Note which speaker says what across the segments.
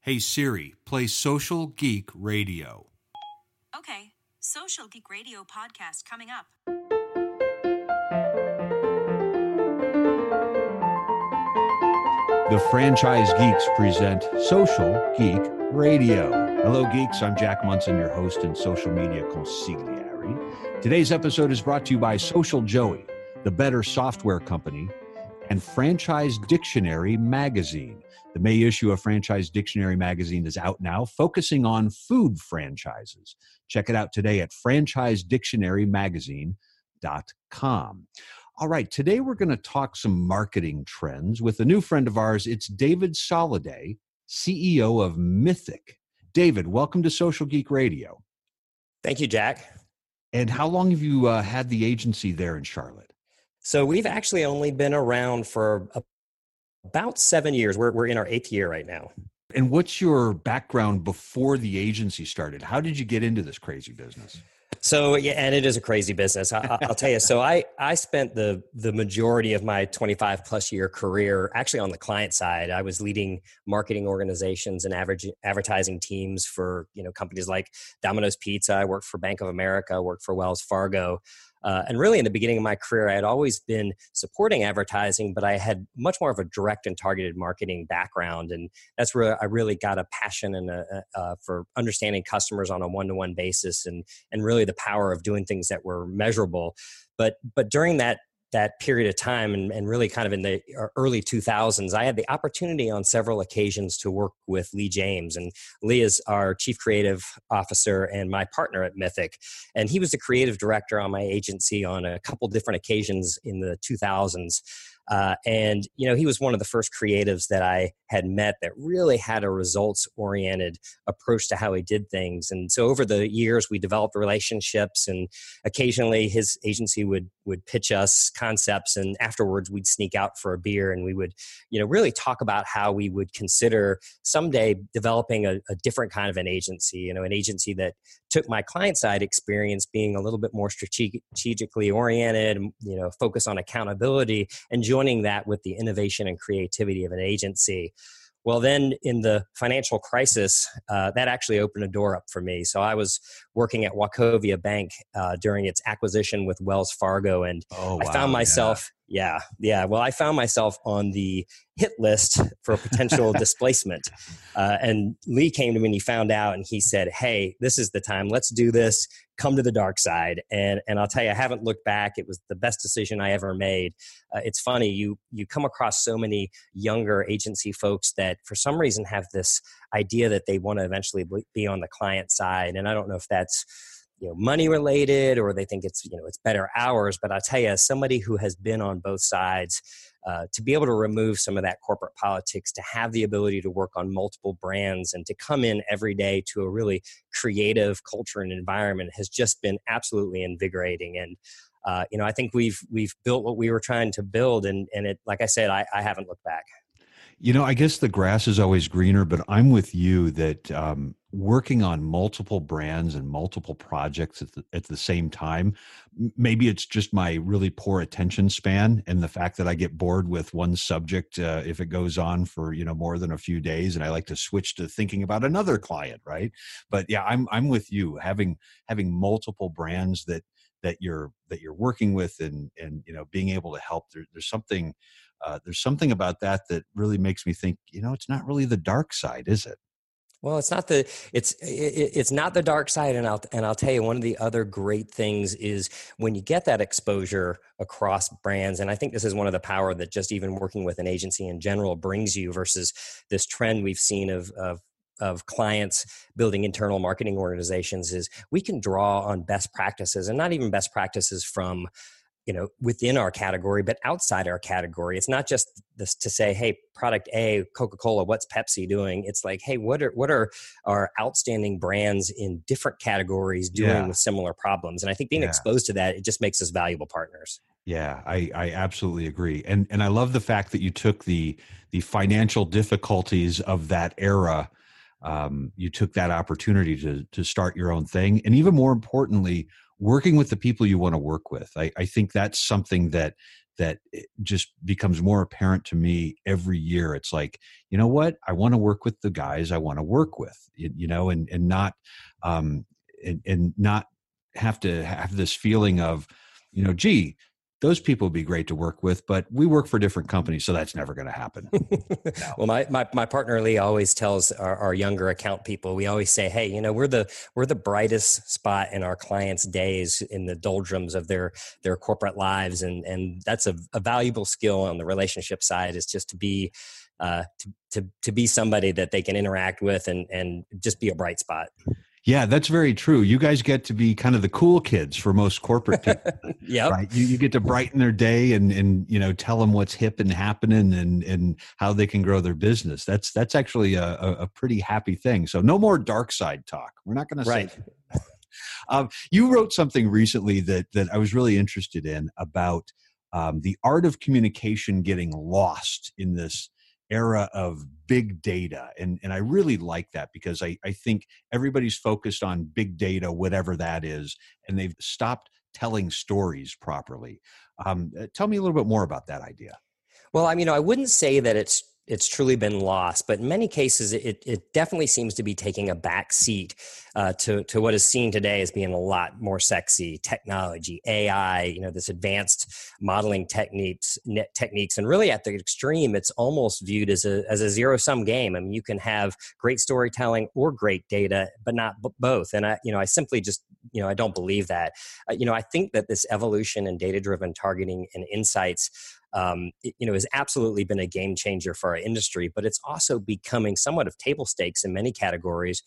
Speaker 1: Hey Siri, play Social Geek Radio.
Speaker 2: Okay, Social Geek Radio podcast coming up.
Speaker 1: The Franchise Geeks present Social Geek Radio. Hello, geeks. I'm Jack Munson, your host and social media consigliere. Today's episode is brought to you by Social Joey, the better software company, and Franchise Dictionary magazine. The May issue of Franchise Dictionary magazine is out now, focusing on food franchises. Check it out today at franchisedictionarymagazine.com. All right, today we're going to talk some marketing trends with a new friend of ours. It's David Soliday, CEO of Mythic. David, welcome to Social Geek Radio.
Speaker 3: Thank you, Jack.
Speaker 1: And how long have you had the agency there in Charlotte?
Speaker 3: So we've actually only been around for about 7 years. We're in our 8th year right now.
Speaker 1: And what's your background before the agency started? How did you get into this crazy business?
Speaker 3: So, yeah, and it is a crazy business. I'll tell you. So I spent the majority of my 25 plus year career actually on the client side. I was leading marketing organizations and advertising teams for, companies like Domino's Pizza. I worked for Bank of America, worked for Wells Fargo. And really, in the beginning of my career, I had always been supporting advertising, but I had much more of a direct and targeted marketing background. And that's where I really got a passion and for understanding customers on a one-to-one basis and really the power of doing things that were measurable. But during that period of time and really kind of in the early 2000s, I had the opportunity on several occasions to work with Lee James. And Lee is our chief creative officer and my partner at Mythic. And he was the creative director on my agency on a couple different occasions in the 2000s. And he was one of the first creatives that I had met that really had a results-oriented approach to how he did things. And so over the years, we developed relationships, and occasionally his agency would pitch us concepts, and afterwards we'd sneak out for a beer, and we would, really talk about how we would consider someday developing a different kind of an agency, an agency that took my client-side experience being a little bit more strategically oriented, focus on accountability, and joining that with the innovation and creativity of an agency. Well, then in the financial crisis, that actually opened a door up for me. So I was working at Wachovia Bank during its acquisition with Wells Fargo, and I found myself, I found myself on the hit list for potential displacement. And Lee came to me and he found out, and he said, "Hey, this is the time. Let's do this. Come to the dark side." And I'll tell you, I haven't looked back. It was the best decision I ever made. It's funny, you come across so many younger agency folks that for some reason have this idea that they want to eventually be on the client side. And I don't know if that's money related or they think it's better hours. But I'll tell you, as somebody who has been on both sides, to be able to remove some of that corporate politics, to have the ability to work on multiple brands and to come in every day to a really creative culture and environment has just been absolutely invigorating. And, I think we've built what we were trying to build. And it, like I said, I haven't looked back.
Speaker 1: I guess the grass is always greener, but I'm with you that working on multiple brands and multiple projects at the same time, maybe it's just my really poor attention span and the fact that I get bored with one subject if it goes on for more than a few days, and I like to switch to thinking about another client, right? But yeah, I'm with you. Having multiple brands that you're working with and being able to help, there's something about that really makes me think, it's not really the dark side, is it?
Speaker 3: Well, it's not the dark side, and I'll tell you, one of the other great things is when you get that exposure across brands, and I think this is one of the power that just even working with an agency in general brings you versus this trend we've seen of clients building internal marketing organizations, is we can draw on best practices, and not even best practices from within our category, but outside our category. It's not just this to say, hey, product A, Coca-Cola, what's Pepsi doing? It's like, hey, what are our outstanding brands in different categories doing with similar problems? And I think being exposed to that, it just makes us valuable partners.
Speaker 1: Yeah, I absolutely agree. And I love the fact that you took the financial difficulties of that era. You took that opportunity to start your own thing. And even more importantly, working with the people you want to work with. I think that's something that that it just becomes more apparent to me every year. It's like, you know what? I want to work with the guys I want to work with, and not, um, and not have to have this feeling of, gee, those people would be great to work with, but we work for different companies, so that's never going to happen. No.
Speaker 3: Well, my partner Lee always tells our younger account people, we always say, hey, we're the brightest spot in our clients' days in the doldrums of their corporate lives, and that's a valuable skill on the relationship side, is just to be to be somebody that they can interact with and just be a bright spot.
Speaker 1: Yeah, that's very true. You guys get to be kind of the cool kids for most corporate people,
Speaker 3: Yep.
Speaker 1: right? You get to brighten their day and tell them what's hip and happening and how they can grow their business. That's actually a pretty happy thing. So no more dark side talk. We're not going to say. You wrote something recently that I was really interested in about the art of communication getting lost in this era of big data. And I really like that, because I think everybody's focused on big data, whatever that is, and they've stopped telling stories properly. Tell me a little bit more about that idea.
Speaker 3: Well, I wouldn't say that it's truly been lost, but in many cases, it definitely seems to be taking a back seat to what is seen today as being a lot more sexy: technology, AI, this advanced modeling techniques, and really at the extreme, it's almost viewed as a zero sum game. I mean, you can have great storytelling or great data, but not both. And I simply just I don't believe that. I think that this evolution in data driven targeting and insights has absolutely been a game changer for our industry, but it's also becoming somewhat of table stakes in many categories,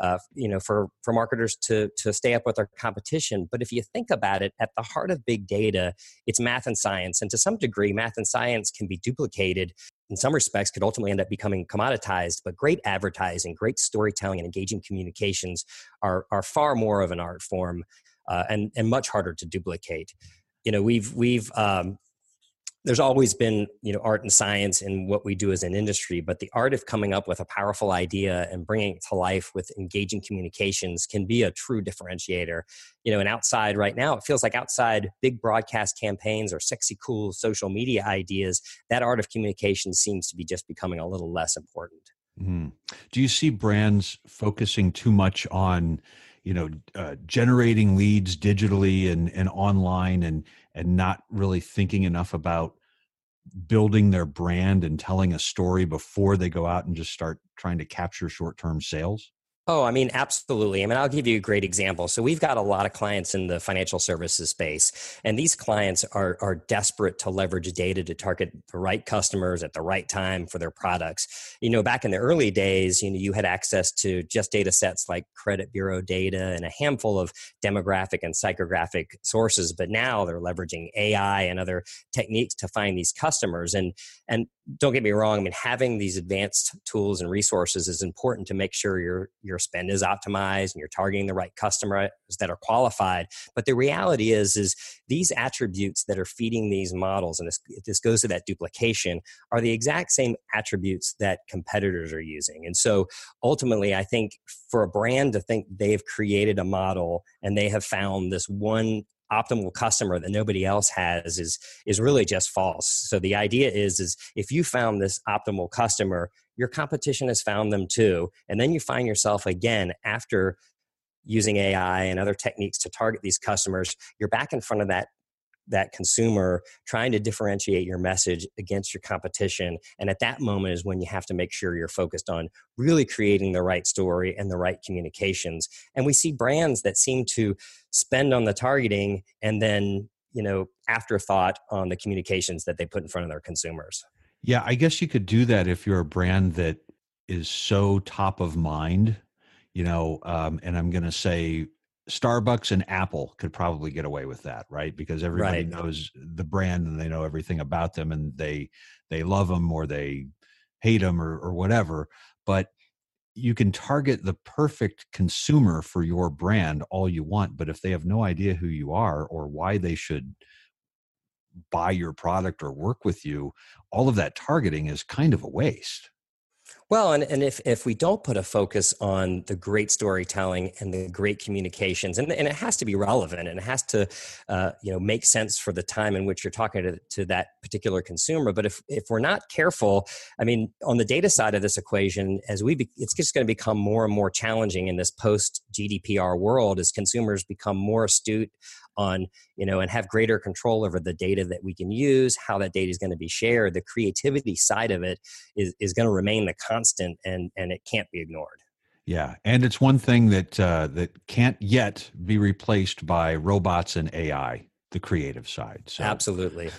Speaker 3: for marketers to stay up with their competition. But if you think about it, at the heart of big data, it's math and science. And to some degree, math and science can be duplicated. In some respects, could ultimately end up becoming commoditized, but great advertising, great storytelling, and engaging communications are far more of an art form, and much harder to duplicate. We've there's always been art and science in what we do as an industry, but the art of coming up with a powerful idea and bringing it to life with engaging communications can be a true differentiator. And outside right now, it feels like outside big broadcast campaigns or sexy cool social media ideas, that art of communication seems to be just becoming a little less important.
Speaker 1: Mm. Do you see brands focusing too much on generating leads digitally and online, and not really thinking enough about building their brand and telling a story before they go out and just start trying to capture short-term sales?
Speaker 3: Oh, absolutely. I'll give you a great example. So we've got a lot of clients in the financial services space, and these clients are desperate to leverage data to target the right customers at the right time for their products. Back in the early days, you had access to just data sets like credit bureau data and a handful of demographic and psychographic sources, but now they're leveraging AI and other techniques to find these customers. And don't get me wrong, having these advanced tools and resources is important to make sure your spend is optimized and you're targeting the right customers that are qualified. But the reality is these attributes that are feeding these models, and this goes to that duplication, are the exact same attributes that competitors are using. And so ultimately, I think for a brand to think they've created a model and they have found this one optimal customer that nobody else has is really just false. So the idea is if you found this optimal customer, your competition has found them too. And then you find yourself again, after using AI and other techniques to target these customers, you're back in front of that consumer trying to differentiate your message against your competition. And at that moment is when you have to make sure you're focused on really creating the right story and the right communications. And we see brands that seem to spend on the targeting and then, afterthought on the communications that they put in front of their consumers.
Speaker 1: Yeah, I guess you could do that if you're a brand that is so top of mind, and I'm going to say Starbucks and Apple could probably get away with that, right? Because everybody
Speaker 3: Right.
Speaker 1: knows the brand and they know everything about them, and they love them or they hate them or whatever. But you can target the perfect consumer for your brand all you want, but if they have no idea who you are or why they should buy your product or work with you, all of that targeting is kind of a waste.
Speaker 3: Well, and if we don't put a focus on the great storytelling and the great communications, and it has to be relevant and it has to, make sense for the time in which you're talking to that particular consumer. But if we're not careful, I mean, on the data side of this equation, it's just going to become more and more challenging in this post GDPR world as consumers become more astute on, and have greater control over the data that we can use, how that data is going to be shared. The creativity side of it is going to remain the constant, and it can't be ignored.
Speaker 1: Yeah, and it's one thing that can't yet be replaced by robots and AI, the creative side. So
Speaker 3: Absolutely.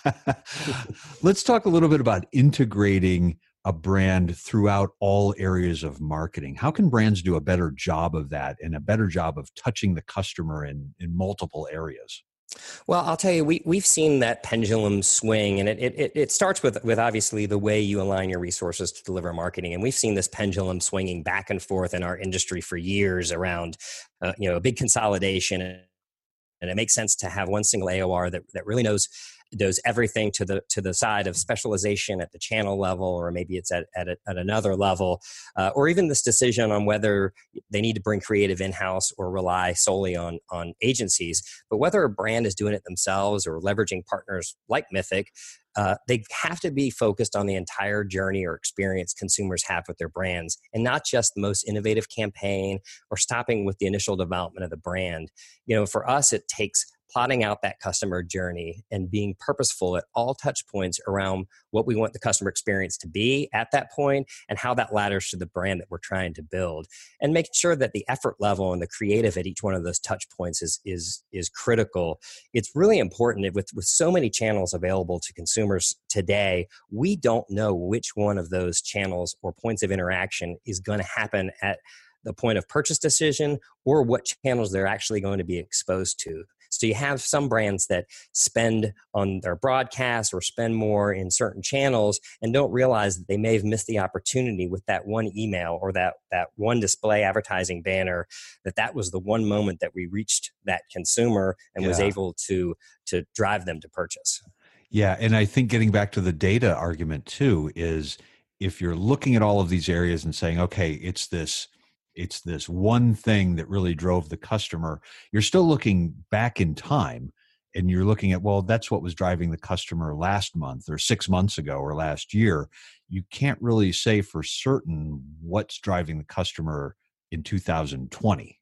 Speaker 1: let's talk a little bit about integrating a brand throughout all areas of marketing. How can brands do a better job of that and a better job of touching the customer in multiple areas?
Speaker 3: Well, I'll tell you, we've seen that pendulum swing, and it starts with obviously the way you align your resources to deliver marketing. And we've seen this pendulum swinging back and forth in our industry for years around, a big consolidation. And it makes sense to have one single AOR that really knows everything to the side of specialization at the channel level, or maybe it's at another level, or even this decision on whether they need to bring creative in-house or rely solely on agencies. But whether a brand is doing it themselves or leveraging partners like Mythic, they have to be focused on the entire journey or experience consumers have with their brands, and not just the most innovative campaign or stopping with the initial development of the brand. For us, it takes plotting out that customer journey and being purposeful at all touch points around what we want the customer experience to be at that point and how that ladders to the brand that we're trying to build, and making sure that the effort level and the creative at each one of those touch points is critical. It's really important with so many channels available to consumers today. We don't know which one of those channels or points of interaction is going to happen at the point of purchase decision, or what channels they're actually going to be exposed to. So you have some brands that spend on their broadcast or spend more in certain channels and don't realize that they may have missed the opportunity with that one email or that one display advertising banner, that was the one moment that we reached that consumer and was able to drive them to purchase.
Speaker 1: Yeah, and I think getting back to the data argument too is, if you're looking at all of these areas and saying, okay, it's this one thing that really drove the customer, you're still looking back in time and you're looking at, well, that's what was driving the customer last month or 6 months ago or last year. You can't really say for certain what's driving the customer in 2020.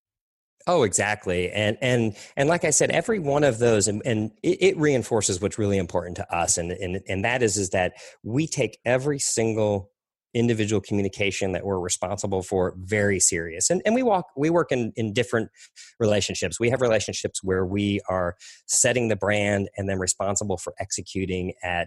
Speaker 3: Oh, exactly. And like I said, every one of those, and it reinforces what's really important to us. And that is that we take every single individual communication that we're responsible for very serious. And we work in different relationships. We have relationships where we are setting the brand and then responsible for executing at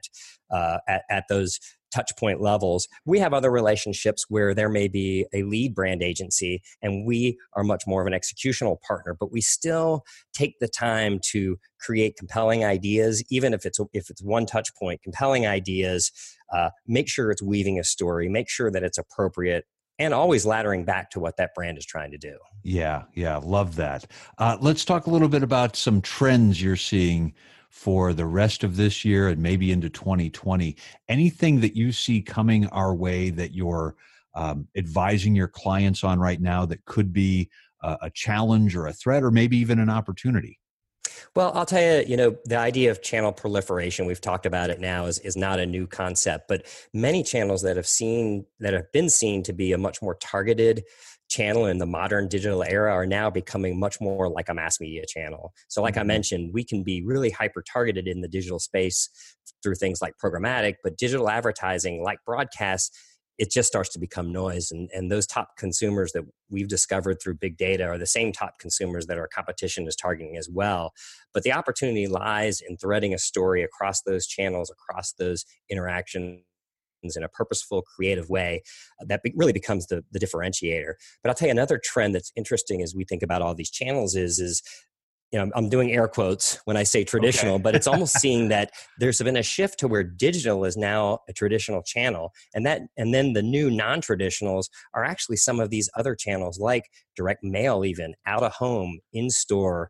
Speaker 3: those touch point levels. We have other relationships where there may be a lead brand agency and we are much more of an executional partner, but we still take the time to create compelling ideas, even if it's one touch point, compelling ideas, make sure it's weaving a story, make sure that it's appropriate, and always laddering back to what that brand is trying to do.
Speaker 1: Yeah, love that. Let's talk a little bit about some trends you're seeing for the rest of this year and maybe into 2020. Anything that you see coming our way that you're advising your clients on right now that could be a challenge or a threat or maybe even an opportunity?
Speaker 3: Well, I'll tell you, the idea of channel proliferation, we've talked about it now, is not a new concept, but many channels that have been seen to be a much more targeted channel in the modern digital era are now becoming much more like a mass media channel. So like I mentioned, we can be really hyper targeted in the digital space through things like programmatic, but digital advertising like broadcast, it just starts to become noise. And those top consumers that we've discovered through big data are the same top consumers that our competition is targeting as well. But the opportunity lies in threading a story across those channels, across those interactions in a purposeful, creative way that really becomes the differentiator. But I'll tell you another trend that's interesting as we think about all these channels is I'm doing air quotes when I say traditional, but it's almost seeing that there's been a shift to where digital is now a traditional channel. And then the new non-traditionals are actually some of these other channels like direct mail, even out of home, in store.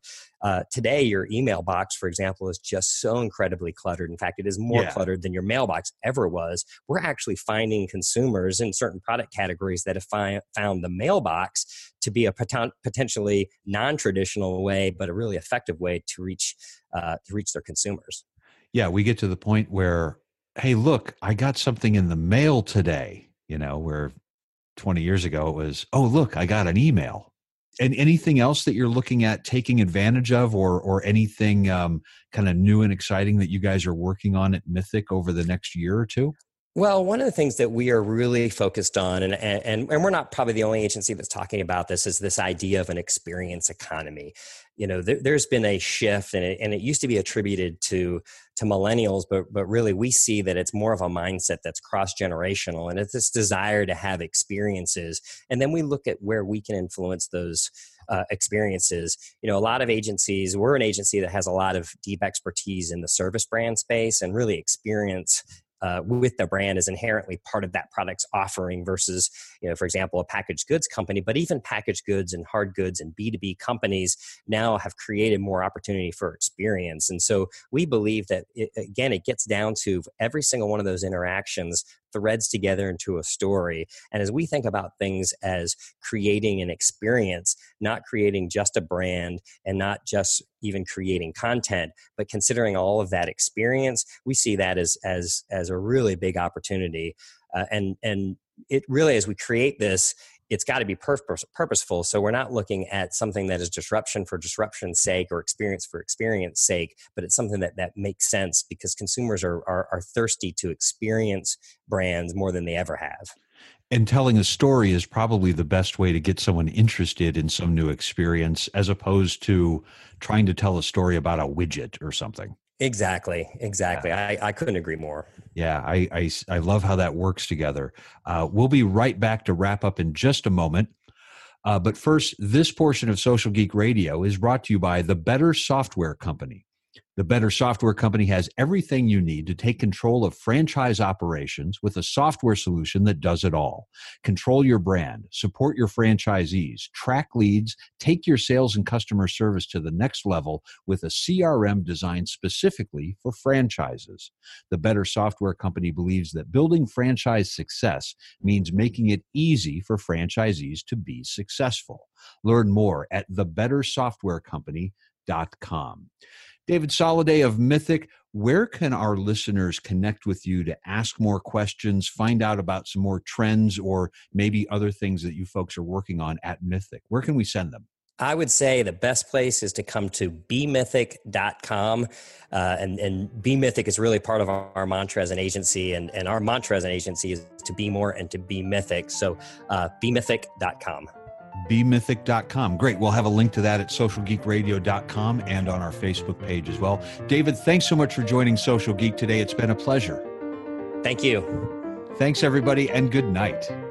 Speaker 3: Today, your email box, for example, is just so incredibly cluttered. In fact, it is more cluttered than your mailbox ever was. We're actually finding consumers in certain product categories that have found the mailbox to be a potentially non-traditional way, but a really effective way to reach their consumers.
Speaker 1: Yeah, we get to the point where, hey, look, I got something in the mail today, where 20 years ago it was, oh, look, I got an email. And anything else that you're looking at taking advantage of, or anything kind of new and exciting that you guys are working on at Mythic over the next year or two?
Speaker 3: Well, one of the things that we are really focused on, and we're not probably the only agency that's talking about this, is this idea of an experience economy. There's been a shift, and it used to be attributed to millennials, but really we see that it's more of a mindset that's cross-generational, and it's this desire to have experiences. And then we look at where we can influence those experiences. A lot of agencies, we're an agency that has a lot of deep expertise in the service brand space, and really experience with the brand is inherently part of that product's offering versus, for example, a packaged goods company. But even packaged goods and hard goods and B2B companies now have created more opportunity for experience. And so we believe that, it gets down to every single one of those interactions threads together into a story. And as we think about things as creating an experience, not creating just a brand and not just even creating content, but considering all of that experience, we see that as a really big opportunity. And it really, as we create this, it's got to be purposeful. So we're not looking at something that is disruption for disruption's sake or experience for experience sake, but it's something that makes sense because consumers are thirsty to experience brands more than they ever have.
Speaker 1: And telling a story is probably the best way to get someone interested in some new experience, as opposed to trying to tell a story about a widget or something.
Speaker 3: Exactly. Yeah. I couldn't agree more.
Speaker 1: Yeah, I love how that works together. We'll be right back to wrap up in just a moment. But first, this portion of Social Geek Radio is brought to you by the Better Software Company. The Better Software Company has everything you need to take control of franchise operations with a software solution that does it all. Control your brand, support your franchisees, track leads, take your sales and customer service to the next level with a CRM designed specifically for franchises. The Better Software Company believes that building franchise success means making it easy for franchisees to be successful. Learn more at thebettersoftwarecompany.com. David Soliday of Mythic, where can our listeners connect with you to ask more questions, find out about some more trends, or maybe other things that you folks are working on at Mythic? Where can we send them?
Speaker 3: I would say the best place is to come to bemythic.com. And bMythic is really part of our mantra as an agency. And our mantra as an agency is to be more and to be mythic. So bemythic.com.
Speaker 1: bmythic.com. Great. We'll have a link to that at socialgeekradio.com and on our Facebook page as well. David, thanks so much for joining Social Geek today. It's been a pleasure.
Speaker 3: Thank you.
Speaker 1: Thanks, everybody, and good night.